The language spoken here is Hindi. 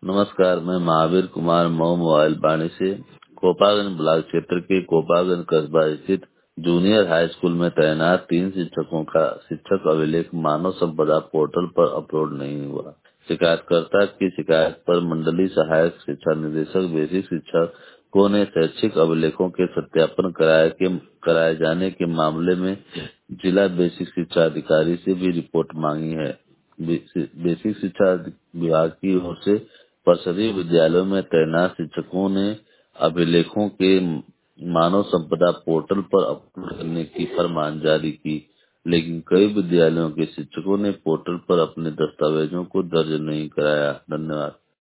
नमस्कार, मैं महावीर कुमार मऊ मोबाइल वाणी से कोपागंज ब्लॉक क्षेत्र के कोपागंज कस्बा स्थित जूनियर हाई स्कूल में तैनात 3 शिक्षकों का शिक्षक अभिलेख मानव संपदा पोर्टल पर अपलोड नहीं हुआ। शिकायतकर्ता की शिकायत पर मंडलीय सहायक शिक्षा निदेशक बेसिक शिक्षकों ने शैक्षिक अभिलेखों के सत्यापन कराए जाने के मामले में जिला बेसिक शिक्षा अधिकारी से भी रिपोर्ट मांगी है। बेसिक शिक्षा विभाग की ओर से परिषदीय विद्यालयों में तैनात शिक्षकों ने अभिलेखों के मानव संपदा पोर्टल पर अपलोड करने की फरमान जारी की, लेकिन कई विद्यालयों के शिक्षकों ने पोर्टल पर अपने दस्तावेजों को दर्ज नहीं कराया। धन्यवाद।